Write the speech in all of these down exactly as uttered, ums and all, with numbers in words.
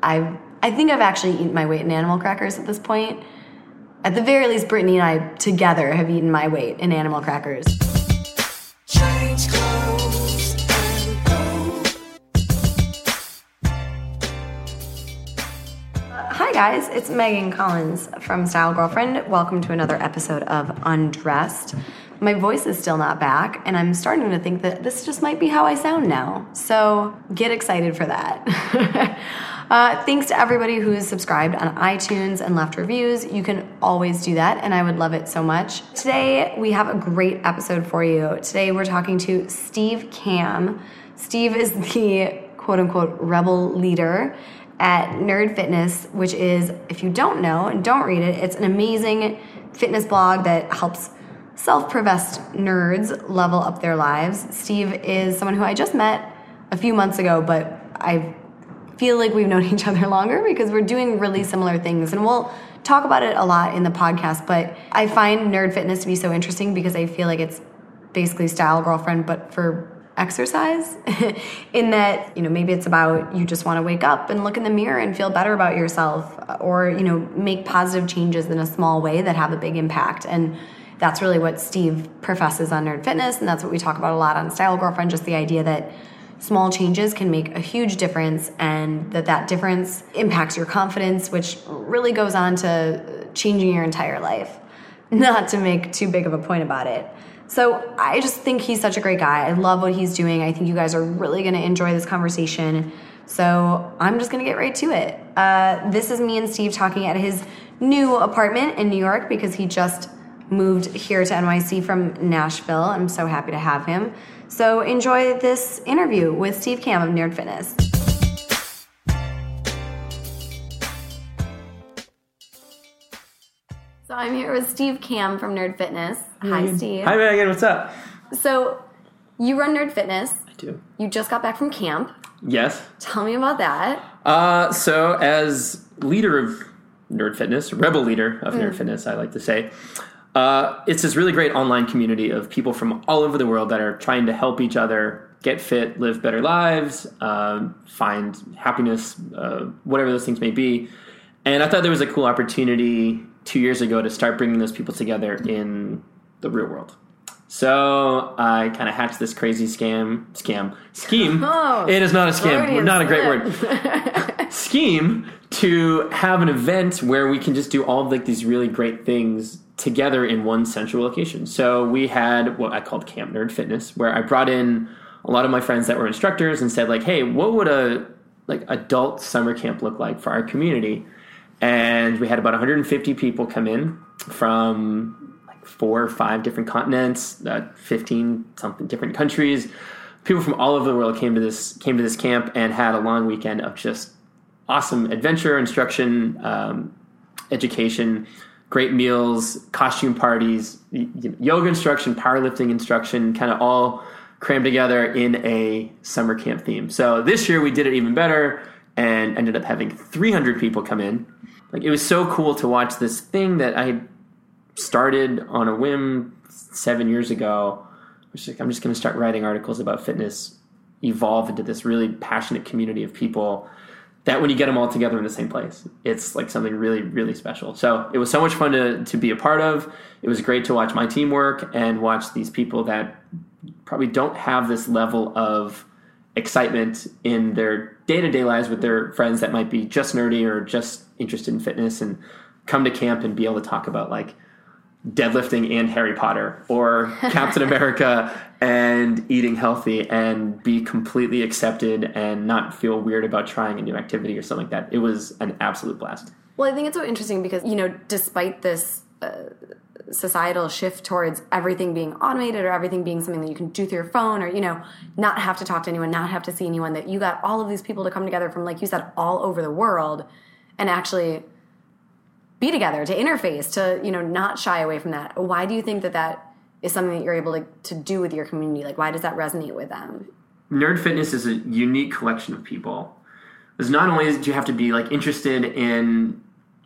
I I think I've actually eaten my weight in animal crackers at this point. At the very least, Brittany and I together have eaten my weight in animal crackers. Change clothes and go. Uh, hi guys, it's Megan Collins from Style Girlfriend. Welcome to another episode of Undressed. My voice is still not back, and I'm starting to think that this just might be how I sound now. So get excited for that. uh, thanks to everybody who's subscribed on iTunes and left reviews. You can always do that, and I would love it so much. Today, we have a great episode for you. Today, we're talking to Steve Kamb. Steve is the quote-unquote rebel leader at Nerd Fitness, which is, if you don't know and don't read it, it's an amazing fitness blog that helps self-professed nerds level up their lives. Steve is someone who I just met a few months ago, but I feel like we've known each other longer because we're doing really similar things, and we'll talk about it a lot in the podcast. But I find Nerd Fitness to be so interesting because I feel like it's basically Style Girlfriend, but for exercise. In that, you know, maybe it's about you just want to wake up and look in the mirror and feel better about yourself, or, you know, make positive changes in a small way that have a big impact. And that's really what Steve professes on Nerd Fitness, and that's what we talk about a lot on Style Girlfriend, just the idea that small changes can make a huge difference, and that that difference impacts your confidence, which really goes on to changing your entire life. Not to make too big of a point about it. So I just think he's such a great guy. I love what he's doing. I think you guys are really going to enjoy this conversation. So I'm just going to get right to it. Uh, this is me and Steve talking at his new apartment in New York because he just moved here to N Y C from Nashville. I'm so happy to have him. So enjoy this interview with Steve Kamb of Nerd Fitness. So I'm here with Steve Kamb from Nerd Fitness. Hi, Steve. Hi, Megan. What's up? So you run Nerd Fitness. I do. You just got back from camp. Yes. Tell me about that. Uh, so as leader of Nerd Fitness, rebel leader of mm. Nerd Fitness, I like to say, Uh, it's this really great online community of people from all over the world that are trying to help each other get fit, live better lives, uh, find happiness, uh, whatever those things may be. And I thought there was a cool opportunity two years ago to start bringing those people together in the real world. So I kind of hatched this crazy scam, scam, scheme. Oh, it is not a scam. Not a great word. Scheme to have an event where we can just do all of like these really great things together in one central location. So we had what I called Camp Nerd Fitness, where I brought in a lot of my friends that were instructors and said like, hey, what would a like adult summer camp look like for our community? And we had about one hundred fifty people come in from like four or five different continents, uh, fifteen something different countries. People from all over the world came to this came to this camp and had a long weekend of just awesome adventure, instruction, um, education, great meals, costume parties, yoga instruction, powerlifting instruction, kind of all crammed together in a summer camp theme. So this year we did it even better and ended up having three hundred people come in. Like, it was so cool to watch this thing that I had started on a whim seven years ago. I was like, I'm just going to start writing articles about fitness, evolve into this really passionate community of people that when you get them all together in the same place, it's like something really, really special. So it was so much fun to, to be a part of. It was great to watch my team work and watch these people that probably don't have this level of excitement in their day-to-day lives with their friends that might be just nerdy or just interested in fitness, and come to camp and be able to talk about like deadlifting and Harry Potter or Captain America and eating healthy and be completely accepted and not feel weird about trying a new activity or something like that. It was an absolute blast. Well, I think it's so interesting because, you know, despite this uh, societal shift towards everything being automated or everything being something that you can do through your phone or, you know, not have to talk to anyone, not have to see anyone, that you got all of these people to come together from, like you said, all over the world and actually be together, to interface, to, you know, not shy away from that. Why do you think that that is something that you're able to, to do with your community? Like, why does that resonate with them? Nerd Fitness is a unique collection of people. Because not only do you have to be, like, interested in,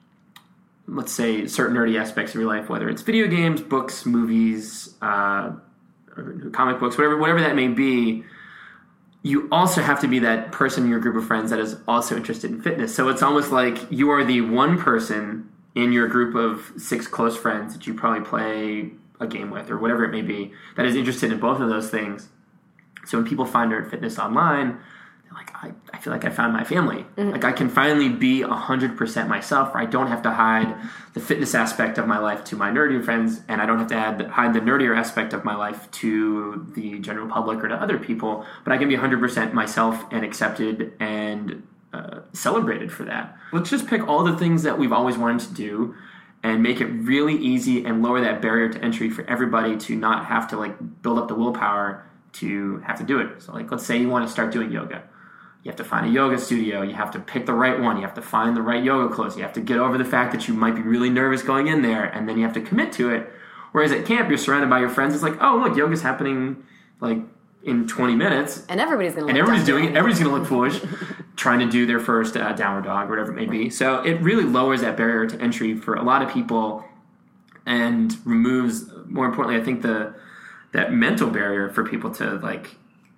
let's say, certain nerdy aspects of your life, whether it's video games, books, movies, uh, or comic books, whatever, whatever that may be, you also have to be that person in your group of friends that is also interested in fitness. So it's almost like you are the one person in your group of six close friends that you probably play a game with or whatever it may be that is interested in both of those things. So when people find Nerd Fitness online, they're like, I, I feel like I found my family. Mm-hmm. Like I can finally be one hundred percent myself, where I don't have to hide the fitness aspect of my life to my nerdy friends, and I don't have to add, hide the nerdier aspect of my life to the general public or to other people, but I can be one hundred percent myself and accepted and uh, celebrated for that. Let's just pick all the things that we've always wanted to do and make it really easy and lower that barrier to entry for everybody to not have to like build up the willpower to have to do it. So like, let's say you want to start doing yoga. You have to find a yoga studio. You have to pick the right one. You have to find the right yoga clothes. You have to get over the fact that you might be really nervous going in there, and then you have to commit to it. Whereas at camp, you're surrounded by your friends. It's like, oh, look, yoga's happening like in twenty minutes. And everybody's going to And everybody's doing it. Everybody's going to look foolish trying to do their first uh, downward dog or whatever it may be. So it really lowers that barrier to entry for a lot of people and removes, more importantly, I think, the that mental barrier for people to like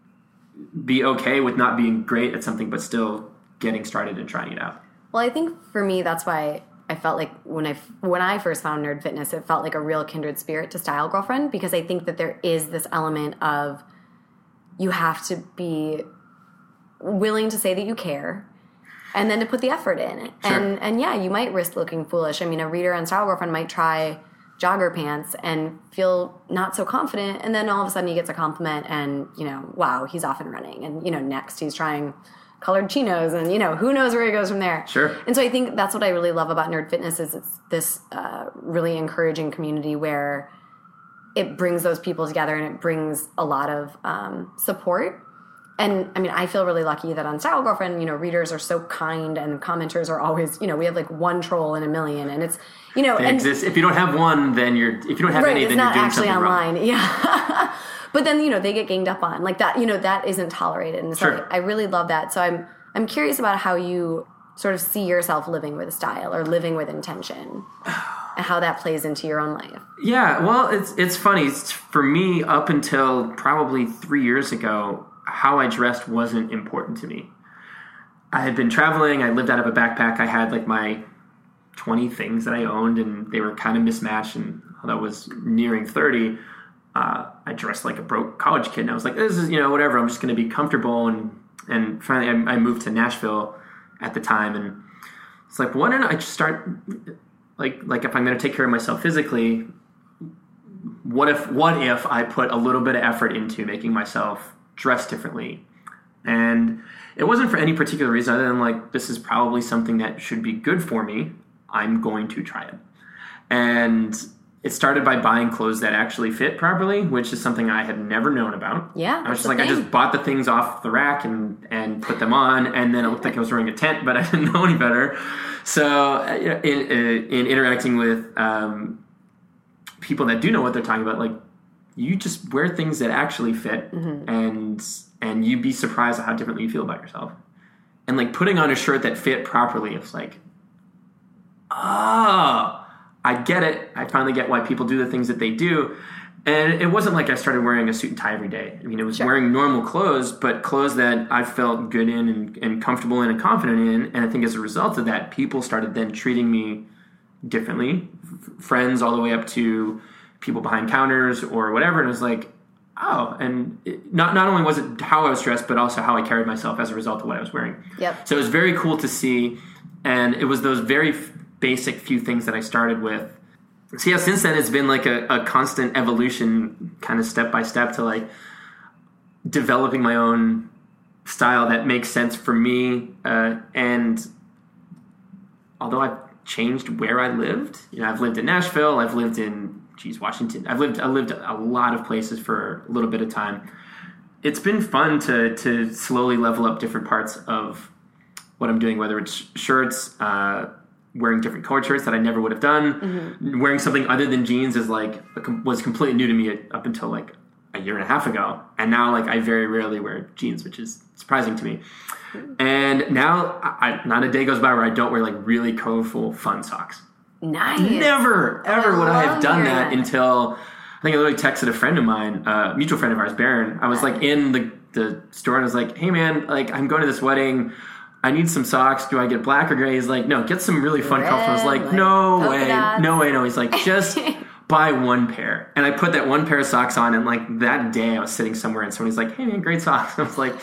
be okay with not being great at something but still getting started and trying it out. Well, I think for me, that's why I felt like when I when I first found Nerd Fitness, it felt like a real kindred spirit to Style Girlfriend, because I think that there is this element of you have to be willing to say that you care and then to put the effort in. Sure. And and yeah, you might risk looking foolish. I mean, a reader on Style Girlfriend might try jogger pants and feel not so confident, and then all of a sudden he gets a compliment and, you know, wow, he's off and running. And, you know, next he's trying colored chinos, and, you know, who knows where he goes from there. Sure. And so I think that's what I really love about Nerd Fitness is it's this uh, really encouraging community where it brings those people together and it brings a lot of um, support. And, I mean, I feel really lucky that on Style Girlfriend, you know, readers are so kind and commenters are always, you know, we have like one troll in a million, and it's, you know. It and, exists. If you don't have one, then you're, if you don't have right, any, then you're doing something wrong. Right, it's not actually online. Yeah. But then, you know, they get ganged up on. Like that, you know, that isn't tolerated. And so Sure. I, I really love that. So I'm I'm curious about how you sort of see yourself living with style or living with intention and how that plays into your own life. Yeah, well, it's it's funny. It's, for me, up until probably three years ago, how I dressed wasn't important to me. I had been traveling. I lived out of a backpack. I had like my twenty things that I owned, and they were kind of mismatched. And although I was nearing thirty, uh, I dressed like a broke college kid. And I was like, this is, you know, whatever. I'm just going to be comfortable. And and finally, I, I moved to Nashville at the time, and it's like, why don't I just start like like if I'm going to take care of myself physically, what if what if I put a little bit of effort into making myself dress differently? And it wasn't for any particular reason other than like, this is probably something that should be good for me. I'm going to try it. And it started by buying clothes that actually fit properly, which is something I had never known about. Yeah, I was just like, thing. I just bought the things off the rack and, and put them on, and then it looked like I was wearing a tent, but I didn't know any better. So in, in interacting with um, people that do know what they're talking about, like, you just wear things that actually fit, mm-hmm. and and you'd be surprised at how differently you feel about yourself. And like putting on a shirt that fit properly, it's like, oh, I get it. I finally get why people do the things that they do. And it wasn't like I started wearing a suit and tie every day. I mean, it was sure. wearing normal clothes, but clothes that I felt good in and, and comfortable in and confident in. And I think as a result of that, people started then treating me differently. F- friends all the way up to people behind counters or whatever. And it was like, oh, and it, not not only was it how I was dressed, but also how I carried myself as a result of what I was wearing. Yep. So it was very cool to see. And it was those very f- basic few things that I started with. So yeah, since then it's been like a, a constant evolution, kind of step by step, to like developing my own style that makes sense for me. Uh, and although I've changed where I lived, you know, I've lived in Nashville, I've lived in, geez, Washington. I've lived I lived a lot of places for a little bit of time. It's been fun to to slowly level up different parts of what I'm doing, whether it's shirts, uh, wearing different colored shirts that I never would have done. Mm-hmm. Wearing something other than jeans is like was completely new to me up until like a year and a half ago, and now like I very rarely wear jeans, which is surprising to me. And now, I, not a day goes by where I don't wear like really colorful, fun socks. Nice. Never, ever I would I have done that that. until I think I literally texted a friend of mine, a mutual friend of ours, Baron. I was like in the the store and I was like, hey man, like I'm going to this wedding. I need some socks. Do I get black or gray? He's like, no, get some really fun colors. I was like, like no way, dots. no way, no. He's like, just buy one pair. And I put that one pair of socks on, and like that day I was sitting somewhere and somebody's like, hey man, great socks. I was like,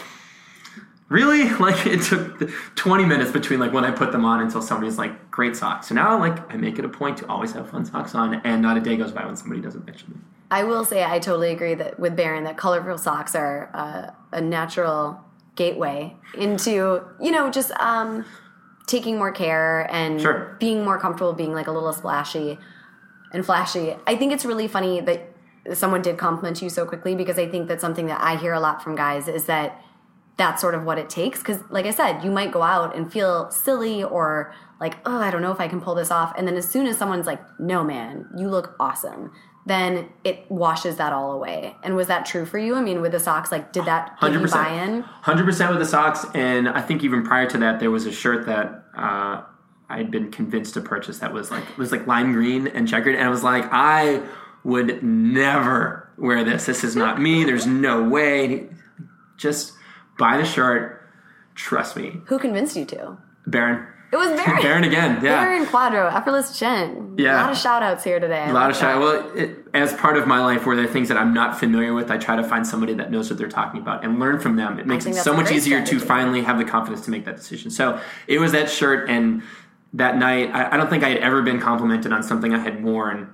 really? Like it took twenty minutes between like when I put them on until somebody's like, great socks. So now like I make it a point to always have fun socks on, and not a day goes by when somebody doesn't mention them. I will say I totally agree that with Baron that colorful socks are uh, a natural gateway into, you know, just um, taking more care and sure. being more comfortable being like a little splashy and flashy. I think it's really funny that someone did compliment you so quickly, because I think that's something that I hear a lot from guys is that that's sort of what it takes. Because like I said, you might go out and feel silly or like, oh, I don't know if I can pull this off. And then as soon as someone's like, no, man, you look awesome, then it washes that all away. And was that true for you? I mean, with the socks, like, did that give you buy-in? one hundred percent with the socks. And I think even prior to that, there was a shirt that uh, I'd been convinced to purchase that was like, it was like lime green and checkered. And I was like, I would never wear this. This is not me. There's no way. Just buy the shirt. Trust me. Who convinced you to? Baron. It was Baron. Baron again, yeah. Baron Quadro, Effortless Chin. Yeah. A lot of shout-outs here today. A lot of shout-outs. Well, it, as part of my life where there are things that I'm not familiar with, I try to find somebody that knows what they're talking about and learn from them. It makes it so much easier strategy. to finally have the confidence to make that decision. So it was that shirt, and that night, I, I don't think I had ever been complimented on something I had worn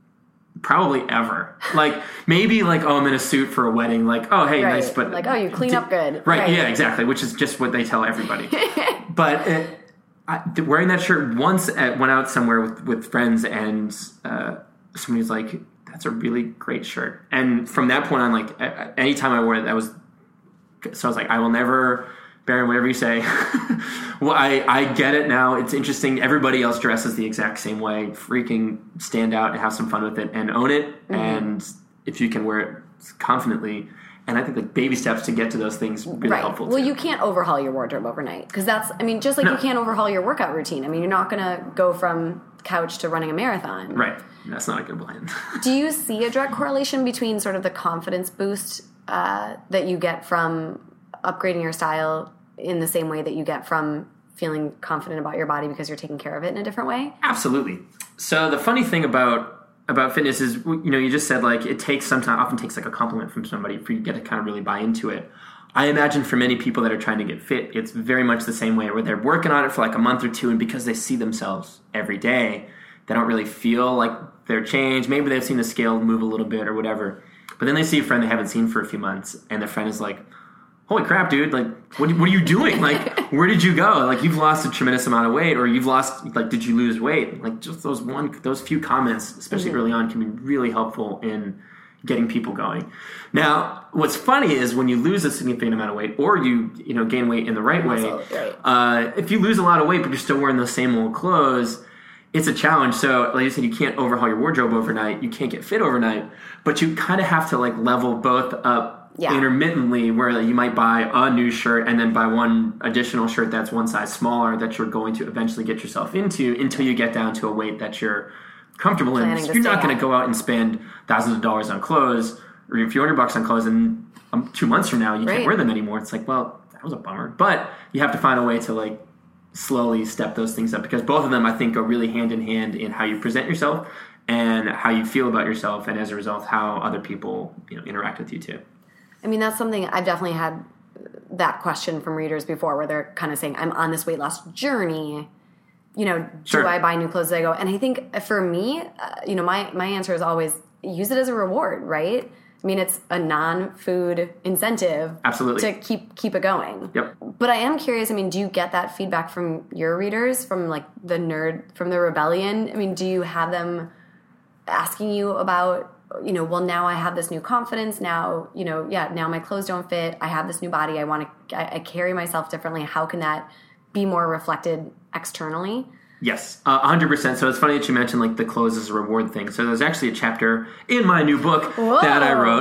probably ever. Like, maybe like, oh, I'm in a suit for a wedding. Like, oh, hey, right. nice. But like, oh, you clean up good. Right, right, yeah, exactly, which is just what they tell everybody. But it, I, wearing that shirt once, at, went out somewhere with, with friends, and uh, somebody was like, that's a really great shirt. And from that point on, like, anytime I wore it, that was, so I was like, I will never, Baron, whatever you say. Well, I, I get it now. It's interesting. Everybody else dresses the exact same way. Freaking stand out and have some fun with it and own it. Mm-hmm. And if you can wear it confidently, and I think like baby steps to get to those things really right. helpful. Well, too. you can't overhaul your wardrobe overnight, because that's, I mean, just like no. you can't overhaul your workout routine. I mean, you're not going to go from couch to running a marathon. Right. That's not a good plan. Do you see a direct correlation between sort of the confidence boost uh, that you get from upgrading your style in the same way that you get from feeling confident about your body because you're taking care of it in a different way? Absolutely. So the funny thing about about fitness is, you know, you just said like it takes sometimes often takes like a compliment from somebody for you to get to kind of really buy into it. I imagine for many people that are trying to get fit, it's very much the same way, where they're working on it for like a month or two, and because they see themselves every day, they don't really feel like they're changed. Maybe they've seen the scale move a little bit or whatever, but then they see a friend they haven't seen for a few months, and their friend is like, holy crap, dude, like, what, what are you doing? Like, where did you go? Like, you've lost a tremendous amount of weight, or you've lost, like, did you lose weight? Like, just those one, those few comments, especially mm-hmm. early on, can be really helpful in getting people going. Now, what's funny is when you lose a significant amount of weight, or you, you know, gain weight in the right way, also, right. Uh, if you lose a lot of weight, but you're still wearing those same old clothes, it's a challenge. So, like you said, you can't overhaul your wardrobe overnight. You can't get fit overnight, but you kind of have to, like, level both up Yeah. intermittently, where you might buy a new shirt and then buy one additional shirt that's one size smaller that you're going to eventually get yourself into until you get down to a weight that you're comfortable in. So you're not going to go out and spend thousands of dollars on clothes or a few hundred bucks on clothes, and um, two months from now you right. can't wear them anymore. It's like, well, that was a bummer. But you have to find a way to like slowly step those things up, because both of them, I think, go really hand in hand in how you present yourself and how you feel about yourself, and as a result, how other people, you know, interact with you too. I mean, that's something I've definitely had that question from readers before, where they're kind of saying, I'm on this weight loss journey. You know, sure. do I buy new clothes as I go? And I think for me, uh, you know, my, my answer is always use it as a reward, right? I mean, it's a non-food incentive Absolutely. to keep keep it going. Yep. But I am curious, I mean, do you get that feedback from your readers, from like the nerd, from the rebellion? I mean, do you have them asking you about, you know, well, now I have this new confidence. Now, you know, yeah, now my clothes don't fit. I have this new body. I want to, I, I carry myself differently. How can that be more reflected externally? Yes, uh, one hundred percent. So it's funny that you mentioned like the clothes as a reward thing. So there's actually a chapter in my new book Whoa. that I wrote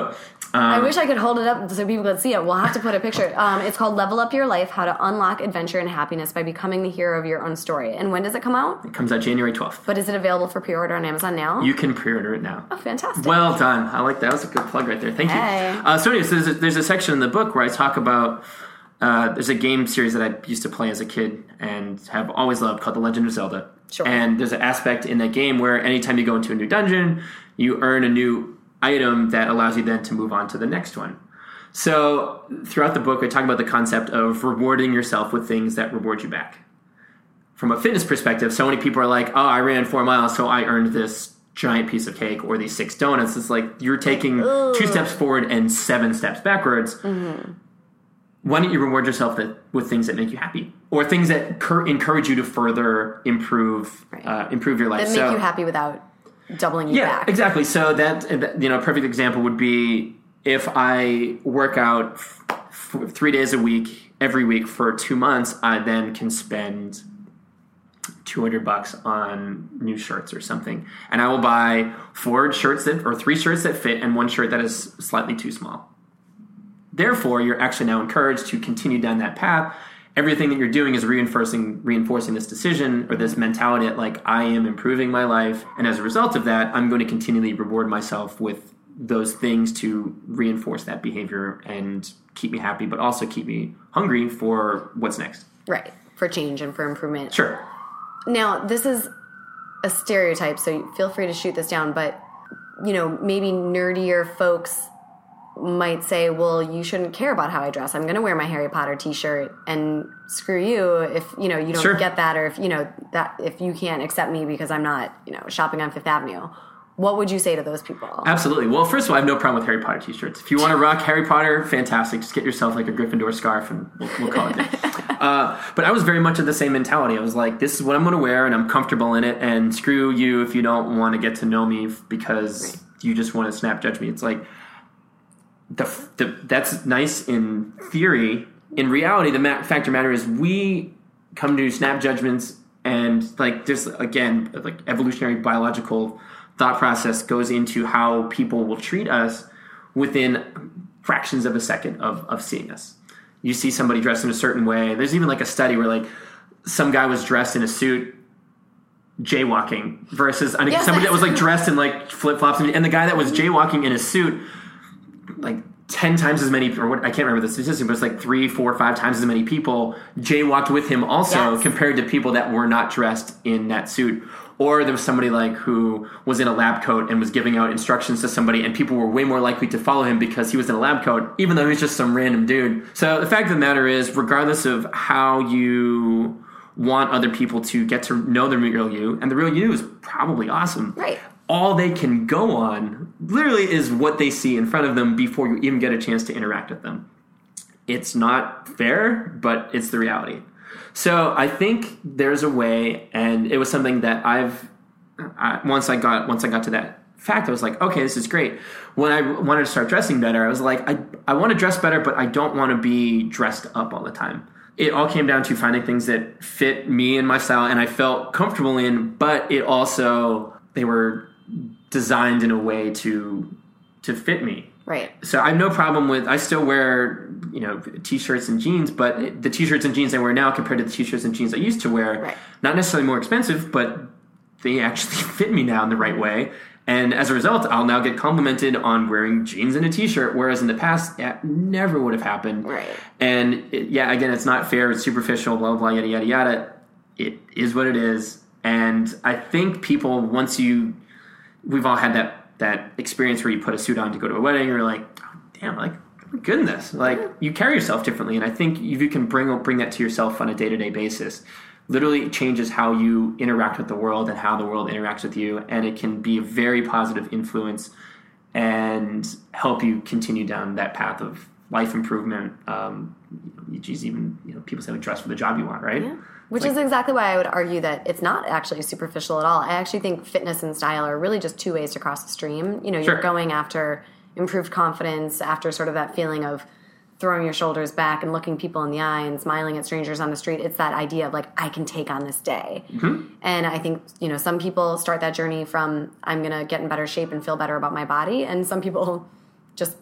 Um, I wish I could hold it up so people could see it. We'll have to put a picture. Um, it's called Level Up Your Life, How to Unlock Adventure and Happiness by Becoming the Hero of Your Own Story. And when does it come out? It comes out January twelfth. But is it available for pre-order on Amazon now? You can pre-order it now. Oh, fantastic. Well done. I like that. That was a good plug right there. Thank Hey. you. Uh, so anyways, there's a, there's a section in the book where I talk about, uh, there's a game series that I used to play as a kid and have always loved called The Legend of Zelda. Sure. And there's an aspect in that game where anytime you go into a new dungeon, you earn a new item that allows you then to move on to the next one. So throughout the book, I talk about the concept of rewarding yourself with things that reward you back. From a fitness perspective, so many people are like, oh, I ran four miles, so I earned this giant piece of cake or these six donuts. It's like you're taking Ugh. two steps forward and seven steps backwards. Mm-hmm. Why don't you reward yourself that, with things that make you happy? Or things that cur- encourage you to further improve right. uh, improve your life. That make so, you happy without doubling you yeah, back. Exactly. So that, you know, a perfect example would be if I work out f- f- three days a week, every week for two months, I then can spend two hundred bucks on new shirts or something. And I will buy four shirts that, or three shirts that fit and one shirt that is slightly too small. Therefore, you're actually now encouraged to continue down that path. Everything that you're doing is reinforcing reinforcing this decision or this mentality that, like, I am improving my life. And as a result of that, I'm going to continually reward myself with those things to reinforce that behavior and keep me happy, but also keep me hungry for what's next. Right. For change and for improvement. Sure. Now, this is a stereotype, so feel free to shoot this down, but, you know, maybe nerdier folks might say, well, you shouldn't care about how I dress. I'm going to wear my Harry Potter t-shirt, and screw you if, you know, you don't sure. get that, or if, you know, that if you can't accept me because I'm not, you know, shopping on Fifth Avenue. What would you say to those people? Absolutely. Well, first of all, I have no problem with Harry Potter t-shirts. If you want to rock Harry Potter, fantastic. Just get yourself like a Gryffindor scarf and we'll, we'll call it good. uh, but I was very much of the same mentality. I was like, this is what I'm going to wear and I'm comfortable in it, and screw you if you don't want to get to know me because right. you just want to snap judge me. It's like, the, the that's nice in theory. In reality, the ma- fact of the matter is we come to snap judgments, and like there's, again, like evolutionary biological thought process goes into how people will treat us within fractions of a second of, of seeing us. You see somebody dressed in a certain way. There's even like a study where like some guy was dressed in a suit jaywalking versus I mean, yes, somebody that was like dressed in like flip-flops, and the guy that was jaywalking in a suit, like ten times as many, or what, I can't remember the statistic, but it's like three, four, five times as many people jaywalked with him also yes. compared to people that were not dressed in that suit. Or there was somebody like who was in a lab coat and was giving out instructions to somebody, and people were way more likely to follow him because he was in a lab coat, even though he was just some random dude. So the fact of the matter is, regardless of how you want other people to get to know the real you, and the real you is probably awesome. Right. All they can go on literally is what they see in front of them before you even get a chance to interact with them. It's not fair, but it's the reality. So I think there's a way, and it was something that I've I, once I got once I got to that fact, I was like, okay, this is great. When I wanted to start dressing better, I was like, I I want to dress better, but I don't want to be dressed up all the time. It all came down to finding things that fit me and my style, and I felt comfortable in, but it also they were designed in a way to to fit me. Right. So I have no problem with, I still wear, you know, t-shirts and jeans, but the t-shirts and jeans I wear now compared to the t-shirts and jeans I used to wear, right. not necessarily more expensive, but they actually fit me now in the right way. And as a result, I'll now get complimented on wearing jeans and a t-shirt, whereas in the past, that never would have happened. Right. And it, yeah, again, it's not fair, it's superficial, blah, blah, yada, yada, yada. It is what it is. And I think people, once you, we've all had that that experience where you put a suit on to go to a wedding, you're like, oh, damn, like, my goodness. Like, you carry yourself differently. And I think if you can bring bring that to yourself on a day-to-day basis, literally it changes how you interact with the world and how the world interacts with you. And it can be a very positive influence and help you continue down that path of life improvement. Um, geez, even, you know, people say like dress for the job you want, right? Yeah. Which like, is exactly why I would argue that it's not actually superficial at all. I actually think fitness and style are really just two ways to cross the stream. You know, sure. you're going after improved confidence, after sort of that feeling of throwing your shoulders back and looking people in the eye and smiling at strangers on the street. It's that idea of like, I can take on this day. Mm-hmm. And I think, you know, some people start that journey from I'm going to get in better shape and feel better about my body. And some people just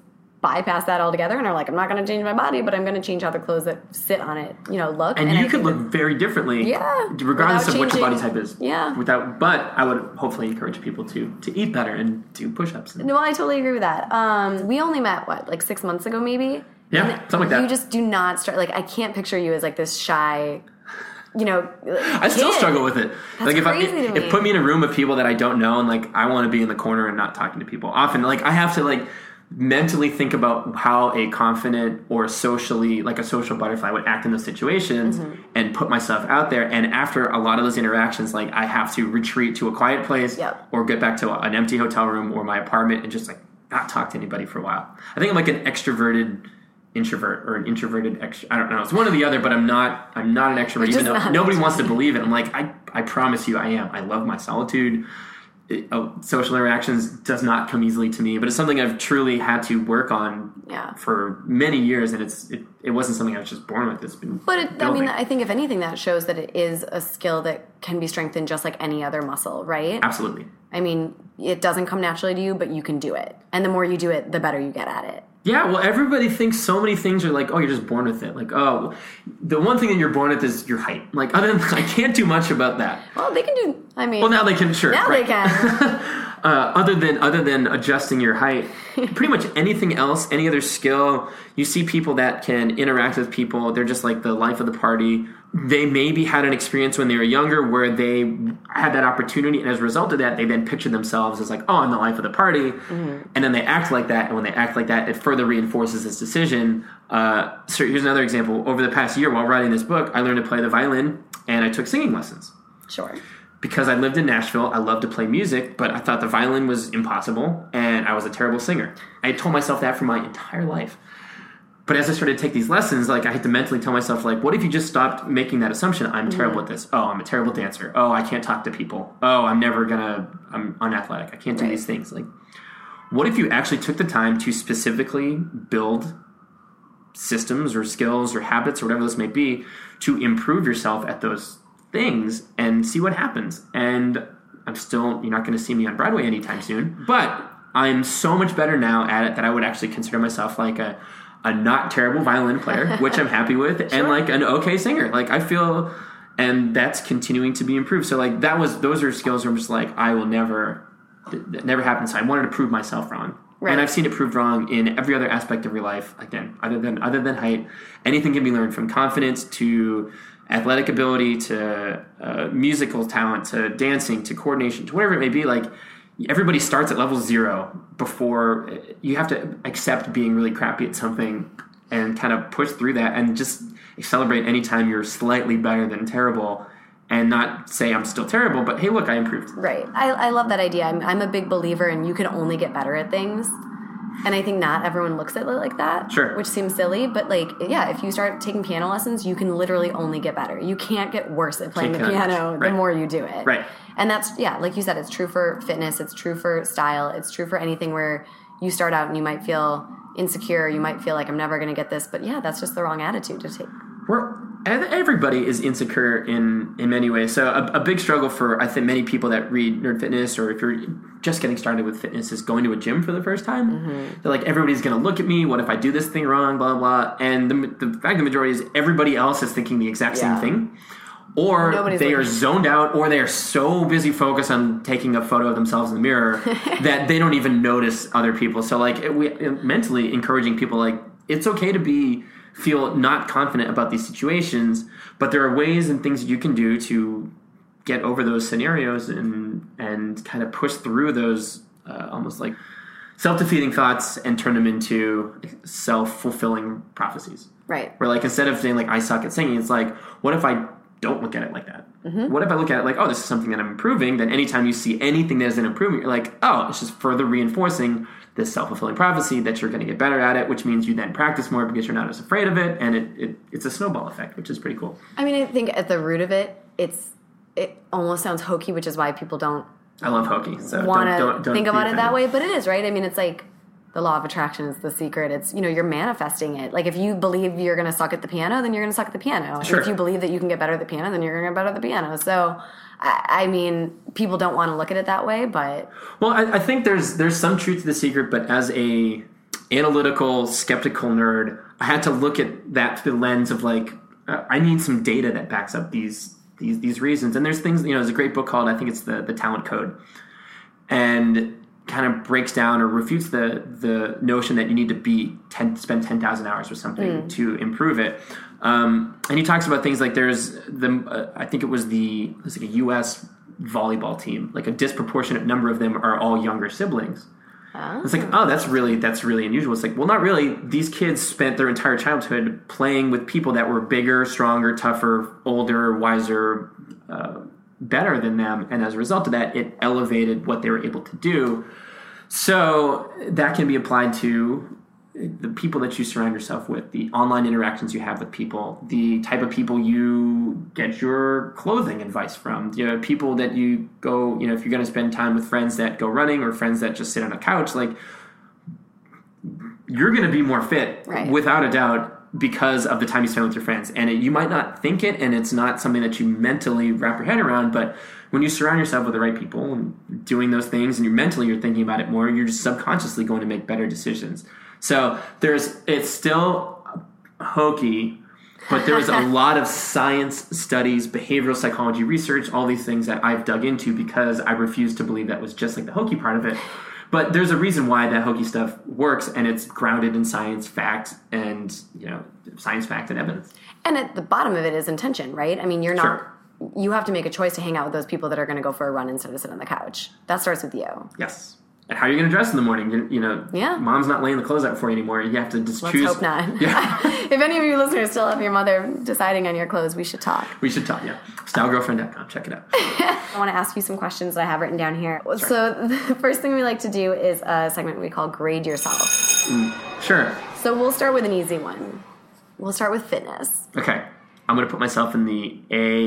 bypass that altogether and are like, I'm not going to change my body, but I'm going to change how the clothes that sit on it, you know, look. And, and you I could look that, very differently, yeah, regardless of what your body type is. Yeah. Without, but I would hopefully encourage people to to eat better and do push-ups. And, no, I totally agree with that. Um, we only met, what, like six months ago maybe? Yeah, and something like that. You just do not start, like, I can't picture you as like this shy, you know, I still kid. struggle with it. That's like if crazy I to if, me. if put me in a room of people that I don't know and like I want to be in the corner and not talking to people. Often like I have to like mentally think about how a confident or socially like a social butterfly would act in those situations mm-hmm. and put myself out there. And after a lot of those interactions, like I have to retreat to a quiet place yep. or get back to an empty hotel room or my apartment and just like not talk to anybody for a while. I think I'm like an extroverted introvert or an introverted extrovert. I don't know. It's one or the other, but I'm not. I'm not an extrovert, even though nobody wants to believe it. I'm like, I, I promise you, I am. I love my solitude. It, uh, social interactions does not come easily to me, but it's something I've truly had to work on yeah. for many years, and it's it, it wasn't something I was just born with. It's been. But it, I mean, I think if anything, that shows that it is a skill that can be strengthened just like any other muscle, right? Absolutely. I mean, it doesn't come naturally to you, but you can do it, and the more you do it, the better you get at it. Yeah, well, everybody thinks so many things are like, oh, you're just born with it. Like, oh, the one thing that you're born with is your height. Like, other than I can't do much about that. Well, they can do. I mean, well, now they can. Sure, now right. they can. uh, other than other than adjusting your height, pretty much anything else, any other skill. You see people that can interact with people. They're just like the life of the party. They maybe had an experience when they were younger where they had that opportunity, and as a result of that, they then picture themselves as like, oh, I'm the life of the party, mm-hmm. and then they act like that, and when they act like that, it further reinforces this decision. Uh, so here's another example. Over the past year, while writing this book, I learned to play the violin, and I took singing lessons. Sure. Because I lived in Nashville, I loved to play music, but I thought the violin was impossible, and I was a terrible singer. I had told myself that for my entire life. But as I started to take these lessons, like I had to mentally tell myself, like, what if you just stopped making that assumption? I'm mm-hmm. terrible at this. Oh, I'm a terrible dancer. Oh, I can't talk to people. Oh, I'm never gonna. I'm unathletic. I can't do right. these things. Like, what if you actually took the time to specifically build systems or skills or habits or whatever this may be to improve yourself at those things and see what happens? And I'm still, you're not going to see me on Broadway anytime soon, but I'm so much better now at it that I would actually consider myself like a. a not terrible violin player, which I'm happy with, sure. and like an okay singer. Like I feel, and that's continuing to be improved. So like that was, those are skills where I'm just like, I will never, that never happened. So I wanted to prove myself wrong. Right. And I've seen it proved wrong in every other aspect of your life. Again, other than, other than height, anything can be learned, from confidence to athletic ability to uh, musical talent to dancing to coordination to whatever it may be. Like, everybody starts at level zero before you have to accept being really crappy at something and kind of push through that and just celebrate anytime you're slightly better than terrible and not say I'm still terrible, but hey, look, I improved. Right. I, I love that idea. I'm, I'm a big believer in you can only get better at things. And I think not everyone looks at it like that, sure. which seems silly. But, like, yeah, if you start taking piano lessons, you can literally only get better. You can't get worse at playing the piano right. the more you do it. Right. And that's, yeah, like you said, it's true for fitness. It's true for style. It's true for anything where you start out and you might feel insecure. You might feel like I'm never going to get this. But, yeah, that's just the wrong attitude to take. We're, everybody is insecure in, in many ways. So a, a big struggle for, I think, many people that read Nerd Fitness, or if you're just getting started with fitness, is going to a gym for the first time. Mm-hmm. They're like, everybody's going to look at me. What if I do this thing wrong? Blah, blah, blah. And the, the fact of the majority is everybody else is thinking the exact yeah. same thing. Or Nobody's they looking. are zoned out, or they are so busy focused on taking a photo of themselves in the mirror that they don't even notice other people. So, like, it, we, it, mentally encouraging people, like, it's okay to be feel not confident about these situations, but there are ways and things that you can do to get over those scenarios and and kind of push through those uh, almost like self-defeating thoughts and turn them into self-fulfilling prophecies. Right. Where, like, instead of saying, like, I suck at singing, it's like, what if I don't look at it like that? Mm-hmm. What if I look at it like, oh, this is something that I'm improving? Then anytime you see anything that is an improvement, you're like, oh, it's just further reinforcing this self-fulfilling prophecy that you're going to get better at it, which means you then practice more because you're not as afraid of it, and it, it it's a snowball effect, which is pretty cool. I mean, I think at the root of it, it's it almost sounds hokey, which is why people don't I love hokey, so want don't, don't, don't think about offended. it that way, but it is, right? I mean, it's like the law of attraction is the secret. It's, you know, you're manifesting it. Like, if you believe you're going to suck at the piano, then you're going to suck at the piano. Sure. And if you believe that you can get better at the piano, then you're going to get better at the piano. So, I, I mean, people don't want to look at it that way, but... Well, I, I think there's there's some truth to the secret, but as a analytical, skeptical nerd, I had to look at that through the lens of like, uh, I need some data that backs up these these these reasons. And there's things, you know, there's a great book called, I think it's the the Talent Code, and kind of breaks down or refutes the the notion that you need to be ten, spend ten thousand hours with something mm. to improve it. Um, and he talks about things like there's the uh, I think it was the it was like a U S volleyball team, like a disproportionate number of them are all younger siblings. Oh. It's like, oh, that's really that's really unusual. It's like, well, not really. These kids spent their entire childhood playing with people that were bigger, stronger, tougher, older, wiser, uh, better than them, and as a result of that, it elevated what they were able to do. So that can be applied to the people that you surround yourself with, the online interactions you have with people, the type of people you get your clothing advice from, you know, people that you go, you know, if you're going to spend time with friends that go running or friends that just sit on a couch, like you're going to be more fit right. without a doubt because of the time you spend with your friends. And it, you might not think it, and it's not something that you mentally wrap your head around, but when you surround yourself with the right people and doing those things and you're mentally you're thinking about it more, you're just subconsciously going to make better decisions. So there's it's still hokey, but there's a lot of science studies, behavioral psychology research, all these things that I've dug into because I refuse to believe that was just like the hokey part of it. But there's a reason why that hokey stuff works, and it's grounded in science, fact, and you know, science, fact, and evidence. And at the bottom of it is intention, right? I mean, you're not. Sure. You have to make a choice to hang out with those people that are going to go for a run instead of sit on the couch. That starts with you. Yes. And how are you going to dress in the morning? You, you know, yeah. Mom's not laying the clothes out for you anymore. You have to just Let's choose. Let's hope not. Yeah. If any of you listeners still have your mother deciding on your clothes, we should talk. We should talk, yeah. style girlfriend dot com. Check it out. I want to ask you some questions that I have written down here. Sure. So the first thing we like to do is a segment we call Grade Yourself. Mm, sure. So we'll start with an easy one. We'll start with fitness. Okay. I'm going to put myself in the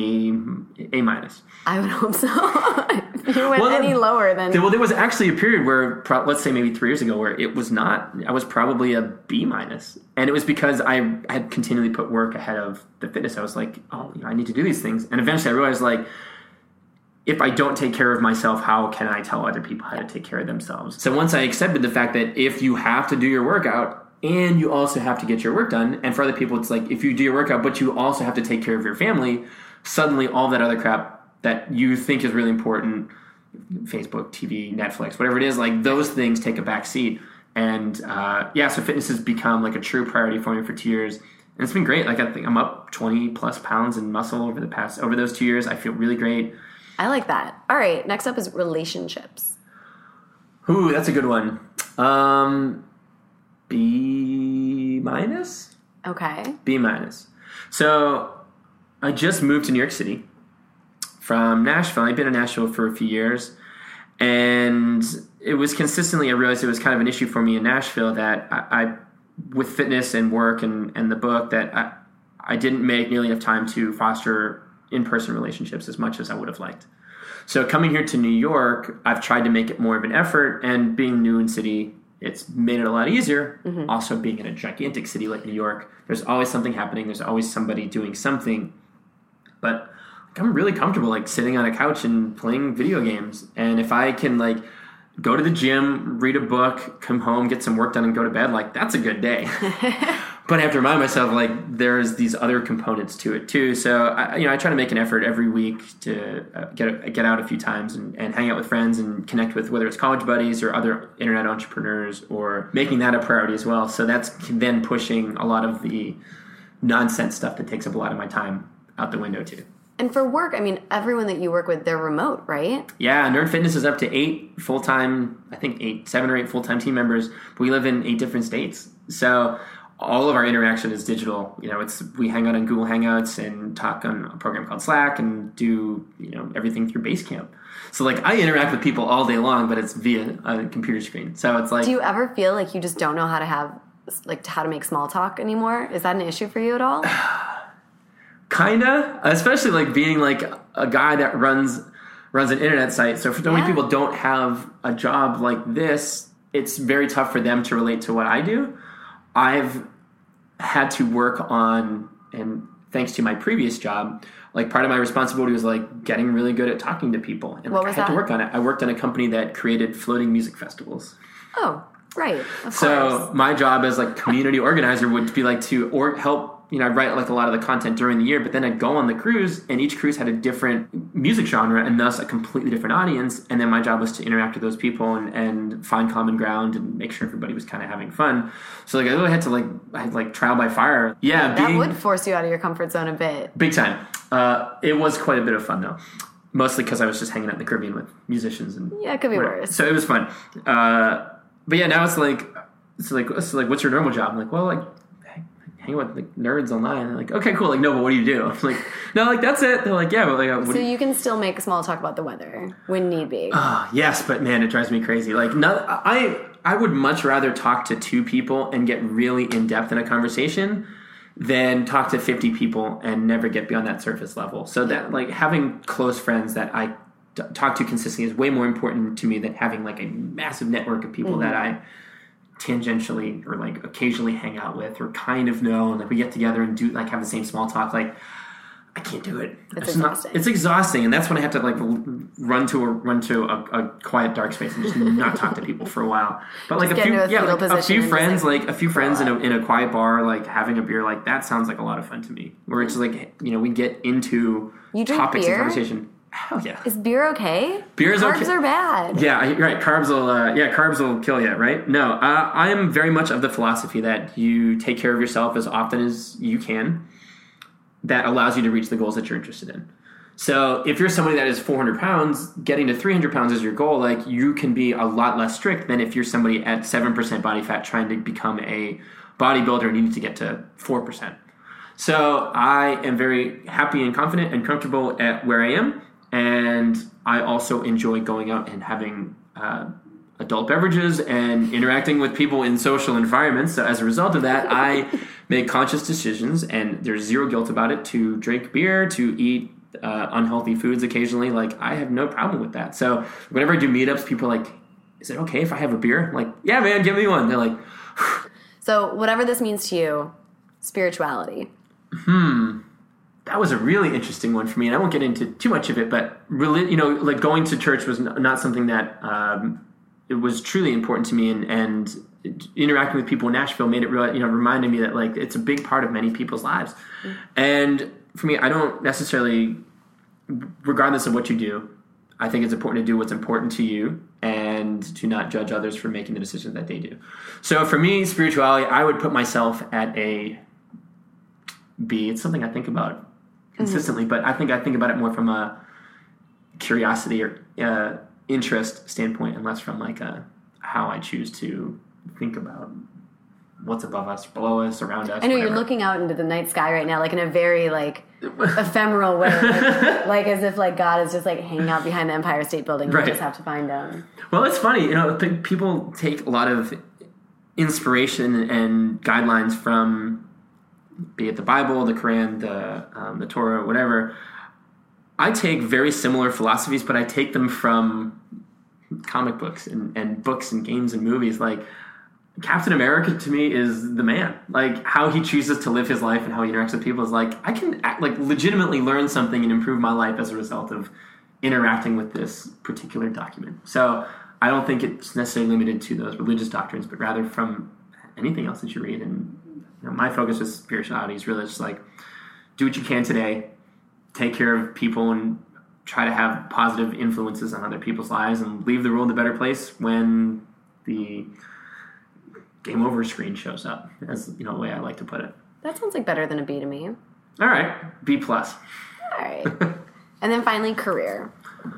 A A minus. I would hope so. If you went well, any lower than... Well, there was actually a period where, let's say maybe three years ago, where it was not. I was probably a B minus. And it was because I had continually put work ahead of the fitness. I was like, oh, you know, I need to do these things. And eventually I realized, like, if I don't take care of myself, how can I tell other people how to take care of themselves? So once I accepted the fact that if you have to do your workout, and you also have to get your work done. And for other people, it's like, if you do your workout, but you also have to take care of your family, suddenly all that other crap that you think is really important, Facebook, T V, Netflix, whatever it is, like those things take a back seat. And uh, yeah, so fitness has become like a true priority for me for two years. And it's been great. Like I think I'm up twenty plus pounds in muscle over the past, over those two years. I feel really great. I like that. All right. Next up is relationships. Ooh, that's a good one. Um... B minus? Okay. B minus. So I just moved to New York City from Nashville. I've been in Nashville for a few years. And it was consistently, I realized it was kind of an issue for me in Nashville that I, I with fitness and work and, and the book, that I, I didn't make nearly enough time to foster in-person relationships as much as I would have liked. So coming here to New York, I've tried to make it more of an effort, and being new in city, it's made it a lot easier. Mm-hmm. Also, being in a gigantic city like New York, there's always something happening. There's always somebody doing something. But like, I'm really comfortable like sitting on a couch and playing video games. And if I can like go to the gym, read a book, come home, get some work done, and go to bed, like that's a good day. But I have to remind myself like there's these other components to it too. So I, you know, I try to make an effort every week to uh, get get out a few times and, and hang out with friends and connect with whether it's college buddies or other internet entrepreneurs, or making that a priority as well. So that's then pushing a lot of the nonsense stuff that takes up a lot of my time out the window too. And for work, I mean, everyone that you work with, they're remote, right? Yeah, Nerd Fitness is up to eight full-time, I think eight, seven or eight full-time team members. But we live in eight different states. So all of our interaction is digital. You know, it's we hang out on Google Hangouts and talk on a program called Slack and do, you know, everything through Basecamp. So, like, I interact with people all day long, but it's via a computer screen. So it's like... Do you ever feel like you just don't know how to have, like, how to make small talk anymore? Is that an issue for you at all? Kinda, especially like being like a guy that runs runs an internet site. So for so many yeah. people don't have a job like this, it's very tough for them to relate to what I do. I've had to work on, and thanks to my previous job, like part of my responsibility was like getting really good at talking to people. And what like, was I had that? to work on it. I worked on a company that created floating music festivals. Oh. Right. Of so course. my job as like community organizer would be like to or help. You know, I'd write like a lot of the content during the year, but then I'd go on the cruise, and each cruise had a different music genre, and thus a completely different audience. And then my job was to interact with those people and, and find common ground and make sure everybody was kind of having fun. So like I really had to like I had like trial by fire. Yeah, that being, would force you out of your comfort zone a bit. Big time. Uh, it was quite a bit of fun though, mostly because I was just hanging out in the Caribbean with musicians and yeah, it could be whatever. worse. So it was fun. Uh, but yeah, now it's like it's like it's like what's your normal job? I'm like, well, like. Hang with like nerds online. They're like, okay, cool. Like, no, but what do you do? I'm like, no, like that's it. They're like, yeah, but like, what so you can still make small talk about the weather when need be. Uh, yes, but man, it drives me crazy. Like, no, I I would much rather talk to two people and get really in depth in a conversation than talk to fifty people and never get beyond that surface level. So that like having close friends that I t- talk to consistently is way more important to me than having like a massive network of people mm-hmm. that I tangentially or like occasionally hang out with or kind of know, and like we get together and do like have the same small talk. Like I can't do it. It's, it's exhausting. Not, it's exhausting, and that's when I have to like run to a run to a, a quiet dark space and just not talk to people for a while. But like just a few, a yeah, like a few friends, like, like a few friends in a in a quiet bar, like having a beer, like that sounds like a lot of fun to me. Where it's like you know we get into you drink topics beer? of conversation. Hell yeah. Is beer okay? Beer is Carbs okay. are bad. Yeah, you're right. Carbs will, uh, yeah, carbs will kill you, right? No, uh, I am very much of the philosophy that you take care of yourself as often as you can. That allows you to reach the goals that you're interested in. So if you're somebody that is four hundred pounds, getting to three hundred pounds is your goal, like you can be a lot less strict than if you're somebody at seven percent body fat trying to become a bodybuilder and you need to get to four percent. So I am very happy and confident and comfortable at where I am. And I also enjoy going out and having uh, adult beverages and interacting with people in social environments. So as a result of that, I make conscious decisions, and there's zero guilt about it, to drink beer, to eat uh, unhealthy foods occasionally. Like, I have no problem with that. So whenever I do meetups, people are like, is it okay if I have a beer? I'm like, yeah, man, give me one. They're like... So whatever this means to you, spirituality. Hmm. That was a really interesting one for me, and I won't get into too much of it, but really, you know, like going to church was not something that um, it was truly important to me, and, and interacting with people in Nashville made it real, you know, reminded me that like it's a big part of many people's lives. Mm-hmm. And for me, I don't necessarily, regardless of what you do, I think it's important to do what's important to you and to not judge others for making the decisions that they do. So for me, spirituality, I would put myself at a B. It's something I think about consistently, mm-hmm. but I think I think about it more from a curiosity or uh, interest standpoint, and less from like a how I choose to think about what's above us, below us, around us. I know whatever. You're looking out into the night sky right now, like in a very like ephemeral way, like, like as if like God is just like hanging out behind the Empire State Building. And right. We just have to find him. Well, it's funny, you know, people take a lot of inspiration and guidelines from, be it the Bible, the Quran, the um, the Torah, whatever. I take very similar philosophies, but I take them from comic books and, and books and games and movies. Like, Captain America to me is the man. Like, how he chooses to live his life and how he interacts with people is like, I can act, like legitimately learn something and improve my life as a result of interacting with this particular document. So I don't think it's necessarily limited to those religious doctrines, but rather from anything else that you read. And you know, my focus with spirituality is really just like, do what you can today, take care of people, and try to have positive influences on other people's lives, and leave the world a better place when the game over screen shows up, as you know, the way I like to put it. That sounds like better than a B to me. All right, B plus. All right. And then finally, career.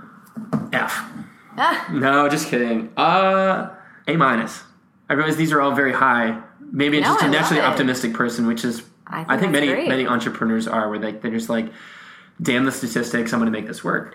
F. Ah. No, just kidding. Uh, A minus. I realize these are all very high. Maybe it's no, just a I naturally optimistic person, which is I think, I think many great. many entrepreneurs are, where they they're just like, damn the statistics, I'm going to make this work.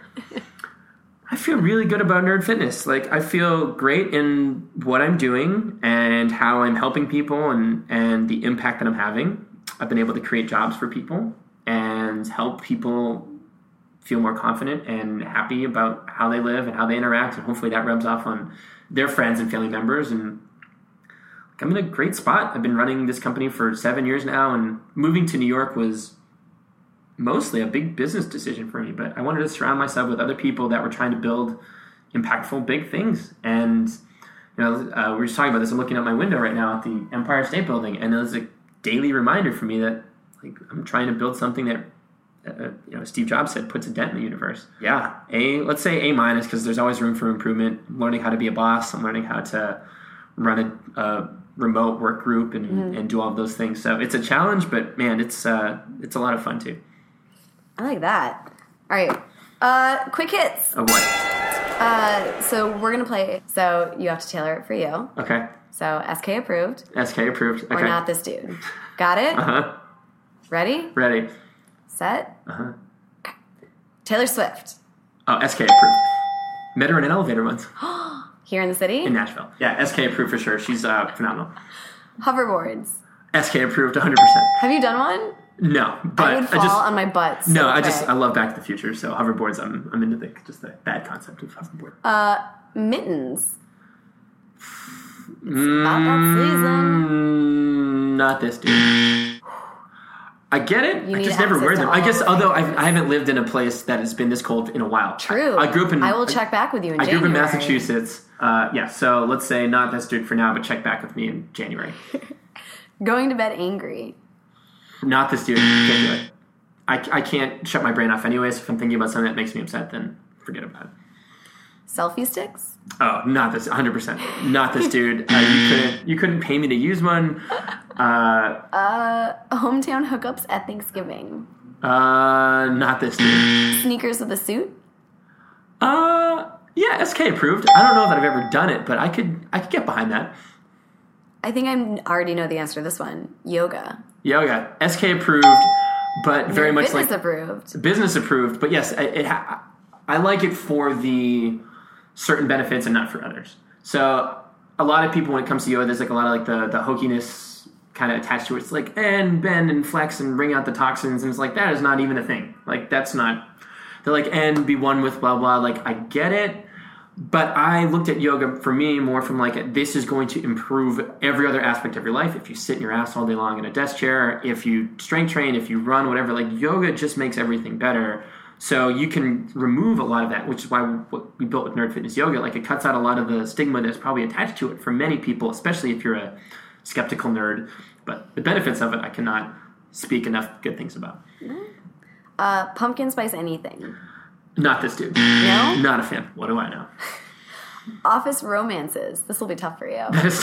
I feel really good about Nerd Fitness. Like, I feel great in what I'm doing and how I'm helping people, and, and the impact that I'm having. I've been able to create jobs for people and help people feel more confident and happy about how they live and how they interact, and hopefully that rubs off on their friends and family members. And like, I'm in a great spot. I've been running this company for seven years now, and moving to New York was mostly a big business decision for me, but I wanted to surround myself with other people that were trying to build impactful big things. And You know, uh, we were just talking about this. I'm looking out my window right now at the Empire State Building, and it's a daily reminder for me that like I'm trying to build something that uh, you know Steve Jobs said puts a dent in the universe. Yeah, a let's say A minus because there's always room for improvement. I'm learning how to be a boss. I'm learning how to run a uh, remote work group and, mm-hmm. and do all of those things. So it's a challenge, but man, it's uh, it's a lot of fun too. I like that. All right, uh, quick hits. Oh boy. Uh, so we're gonna play. So you have to tailor it for you. Okay. So S K approved. S K approved. Okay. Or not this dude. Got it? Uh huh. Ready? Ready. Set. Uh huh. Okay. Taylor Swift. Oh, S K approved. Met her in an elevator once. Here in the city? In Nashville. Yeah, S K approved for sure. She's uh, phenomenal. Hoverboards. S K approved, one hundred percent. Have you done one? No, but I would fall I just, on my butt. So no, quick. I just I love Back to the Future, so hoverboards. I'm I'm into the just the bad concept of hoverboard. Uh, mittens. It's about that season. Mm, not this dude. I get it. You I need just never wear access to them. I all guess the although I, flavors. I haven't lived in a place that has been this cold in a while. True. I, I grew up in. I will I, check back with you in I January. grew up in Massachusetts. Uh, yeah, so let's say not this dude for now, but check back with me in January. Going to bed angry. Not this dude. Can't do it. I, I can't shut my brain off anyway, so if I'm thinking about something that makes me upset, then forget about it. Selfie sticks. Oh, not this. one hundred percent. Not this dude. Uh, you couldn't. You couldn't pay me to use one. Uh, Uh, hometown hookups at Thanksgiving. uh, not this dude. Sneakers with a suit. Uh, yeah, S K approved. I don't know that I've ever done it, but I could. I could get behind that. I think I already know the answer to this one. Yoga. Yoga. S K approved, but very much Fitness like approved. business approved. But yes, it. it ha- I like it for the certain benefits and not for others. So a lot of people, when it comes to yoga, there's like a lot of like the the hokiness kind of attached to it. It's like and bend and flex and bring out the toxins, and it's like that is not even a thing. Like that's not. They're like and be one with blah blah. Like I get it, but I looked at yoga for me more from like this is going to improve every other aspect of your life. If you sit in your ass all day long in a desk chair, if you strength train, if you run, whatever, like yoga just makes everything better. So you can remove a lot of that, which is why what we built with Nerd Fitness Yoga. Like it cuts out a lot of the stigma that's probably attached to it for many people, especially if you're a skeptical nerd. But the benefits of it, I cannot speak enough good things about. Uh, pumpkin spice anything. Not this dude. No? Not a fan. What do I know? Office romances. This will be tough for you. That is,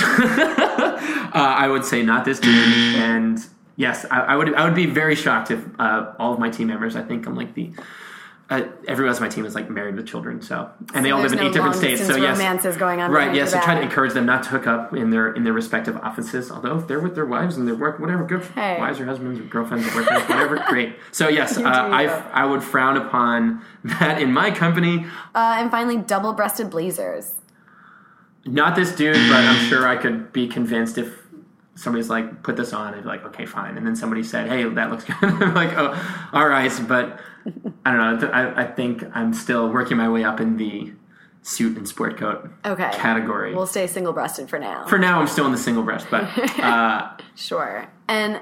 uh, I would say not this dude. And yes, I, I would. I would be very shocked if uh, all of my team members. I think I'm like the. Uh, everyone else on my team is like married with children, so and they So all live in there's no eight different states. So yes, romances going on. right? behind Yes, your I try to back. encourage them not to hook up in their in their respective offices. Although if they're with their wives and their work, whatever, good for Hey. wives or husbands or girlfriends or boyfriends, whatever, great. So yes, uh, You do I you. I would frown upon that in my company. Uh, and finally, double-breasted blazers. Not this dude, but I'm sure I could be convinced if somebody's like, put this on, I'd be like, okay, fine. And then somebody said, hey, that looks good. I'm like, oh, all right. But I don't know. I, I think I'm still working my way up in the suit and sport coat Okay. category. We'll stay single-breasted for now. For now, I'm still in the single breast, but uh, Sure. And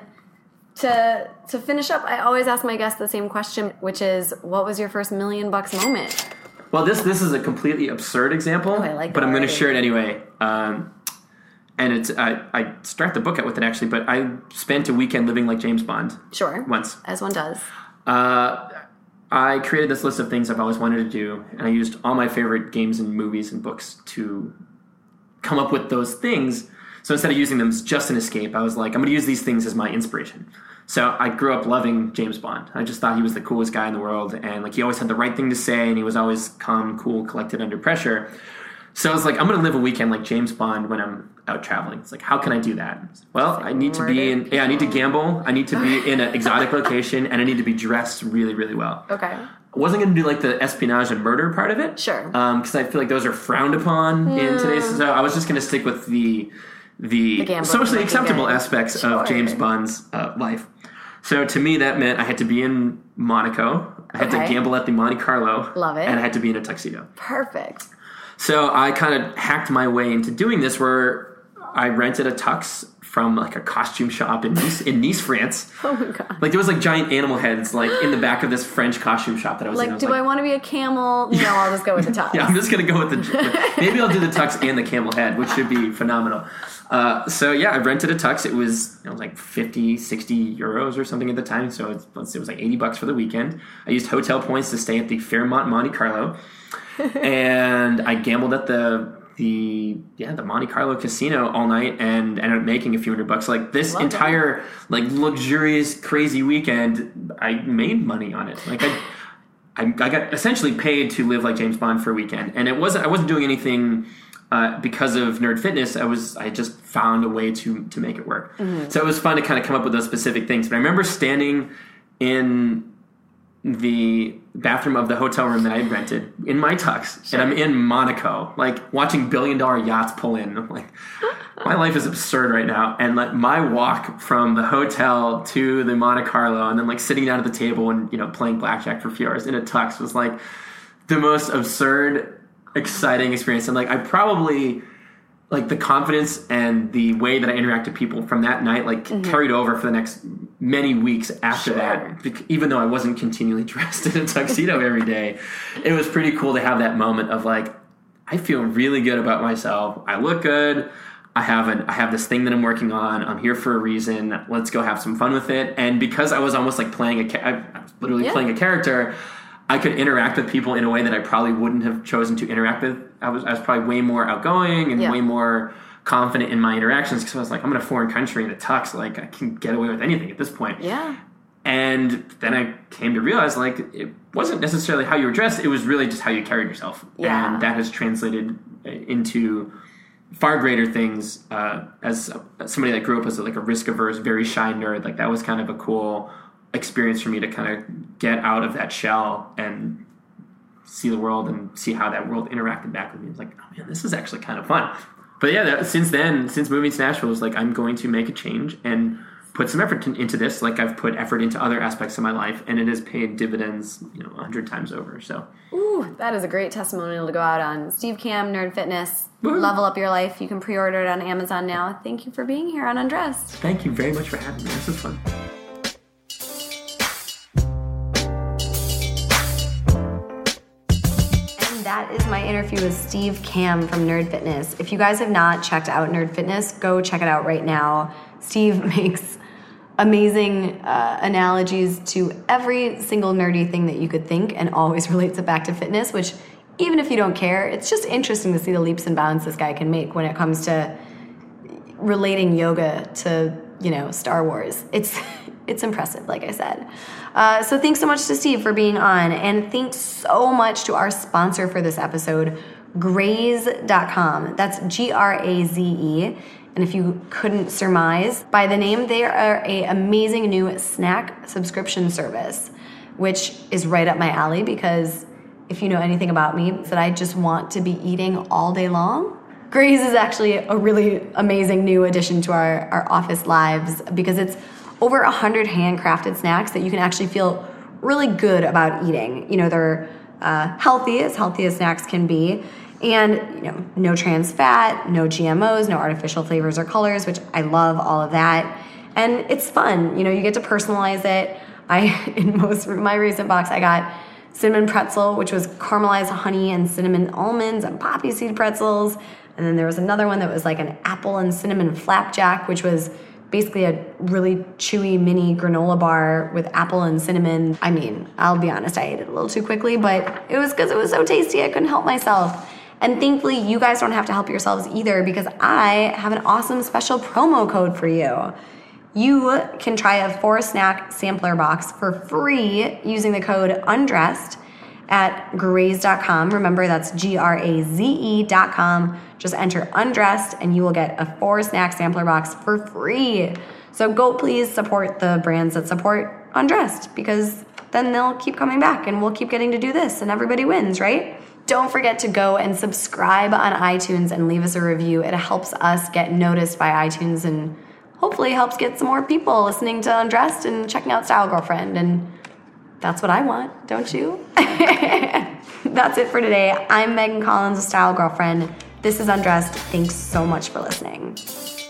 to to finish up, I always ask my guests the same question, which is, what was your first million bucks moment? well, this this is a completely absurd example, Oh, I like but that I'm going to already. share it anyway. Um, and it's I, I start the book out with it actually, but I spent a weekend living like James Bond Sure. once. As one does. Uh, I created this list of things I've always wanted to do, and I used all my favorite games and movies and books to come up with those things. So instead of using them as just an escape, I was like, I'm going to use these things as my inspiration. So I grew up loving James Bond. I just thought he was the coolest guy in the world, and like he always had the right thing to say, and he was always calm, cool, collected under pressure. So I was like, I'm going to live a weekend like James Bond when I'm out traveling. It's like, how can I do that? Well, I need to be in, yeah, I need to gamble. I need to be in an exotic location, and I need to be dressed really, really well. Okay. I wasn't going to do like the espionage and murder part of it. Sure. Because I feel like those are frowned upon in today's society. I was just going to stick with the the, The gambling, socially looking acceptable good. aspects Sure. of James Bond's uh, life. So to me, that meant I had to be in Monaco. I had Okay. to gamble at the Monte Carlo. Love it. And I had to be in a tuxedo. Perfect. So I kind of hacked my way into doing this where I rented a tux from like a costume shop in Nice, in Nice, France. Oh my god! Like there was like giant animal heads like in the back of this French costume shop that I was like, in. I was do like, I want to be a camel? No, I'll just go with the tux. Yeah, I'm just gonna go with the. Maybe I'll do the tux and the camel head, which should be phenomenal. Uh, so yeah, I rented a tux. It was it was like fifty, sixty euros or something at the time. So it was, it was like eighty bucks for the weekend. I used hotel points to stay at the Fairmont Monte Carlo, and I gambled at the. the yeah the Monte Carlo casino all night and ended up making a few hundred bucks. Like this Love entire that. like luxurious crazy weekend, I made money on it. Like I, I I got essentially paid to live like James Bond for a weekend, and it wasn't I wasn't doing anything uh, because of Nerd Fitness. I was I just found a way to to make it work. Mm-hmm. So it was fun to kind of come up with those specific things. But I remember standing in the bathroom of the hotel room that I had rented in my tux, sure. and I'm in Monaco, like watching billion dollar yachts pull in. I'm like, my life is absurd right now. And like my walk from the hotel to the Monte Carlo, and then like sitting down at the table and you know playing blackjack for a few hours in a tux was like the most absurd, exciting experience. And like I probably. Like the confidence and the way that I interact with people from that night, like mm-hmm. carried over for the next many weeks after sure. that. Even though I wasn't continually dressed in a tuxedo every day, it was pretty cool to have that moment of like, I feel really good about myself. I look good. I have an, I have this thing that I'm working on. I'm here for a reason. Let's go have some fun with it. And because I was almost like playing a, I was literally yeah. playing a character. I could interact with people in a way that I probably wouldn't have chosen to interact with. I was I was probably way more outgoing and yeah. way more confident in my interactions because I was like, I'm in a foreign country in a tux. Like, I can get away with anything at this point. Yeah. And then I came to realize, like, it wasn't necessarily how you were dressed. It was really just how you carried yourself. Yeah. And that has translated into far greater things. Uh, as somebody that grew up as like a risk-averse, very shy nerd, like, that was kind of a cool experience for me to kind of get out of that shell and see the world and see how that world interacted back with me. It's like, oh man, this is actually kind of fun. But yeah, that, since then, since moving to Nashville, it's like I'm going to make a change and put some effort to, into this, like I've put effort into other aspects of my life, and it has paid dividends, you know, a hundred times over. So, ooh, that is a great testimonial to go out on. Steve Kamb, Nerd Fitness, Woo. Level Up Your Life. You can pre-order it on Amazon now. Thank you for being here on Undressed. Thank you very much for having me. This is fun. That is my interview with Steve Kamb from Nerd Fitness. If you guys have not checked out Nerd Fitness, go check it out right now. Steve makes amazing uh, analogies to every single nerdy thing that you could think and always relates it back to fitness, which even if you don't care, it's just interesting to see the leaps and bounds this guy can make when it comes to relating yoga to, you know, Star Wars. It's it's impressive, like I said. Uh, so thanks so much to Steve for being on, and thanks so much to our sponsor for this episode, Graze dot com. That's G R A Z E. And if you couldn't surmise by the name, they are an amazing new snack subscription service, which is right up my alley because if you know anything about me, that I just want to be eating all day long. Graze is actually a really amazing new addition to our, our office lives because it's over one hundred handcrafted snacks that you can actually feel really good about eating. You know, they're uh, healthy, as healthy as snacks can be. And, you know, no trans fat, no G M Os, no artificial flavors or colors, which I love all of that. And it's fun. You know, you get to personalize it. I, in most my recent box, I got cinnamon pretzel, which was caramelized honey and cinnamon almonds and poppy seed pretzels. And then there was another one that was like an apple and cinnamon flapjack, which was basically a really chewy mini granola bar with apple and cinnamon. I mean, I'll be honest, I ate it a little too quickly, but it was because it was so tasty, I couldn't help myself. And thankfully, you guys don't have to help yourselves either because I have an awesome special promo code for you. You can try a four-snack sampler box for free using the code UNDRESSED at graze dot com. Remember, that's G R A Z E dot com. Just enter UNDRESSED and you will get a four-snack sampler box for free. So go please support the brands that support Undressed because then they'll keep coming back and we'll keep getting to do this and everybody wins, right? Don't forget to go and subscribe on iTunes and leave us a review. It helps us get noticed by iTunes and hopefully helps get some more people listening to Undressed and checking out Style Girlfriend. And that's what I want, don't you? That's it for today. I'm Megan Collins of Style Girlfriend. This is Undressed. Thanks so much for listening.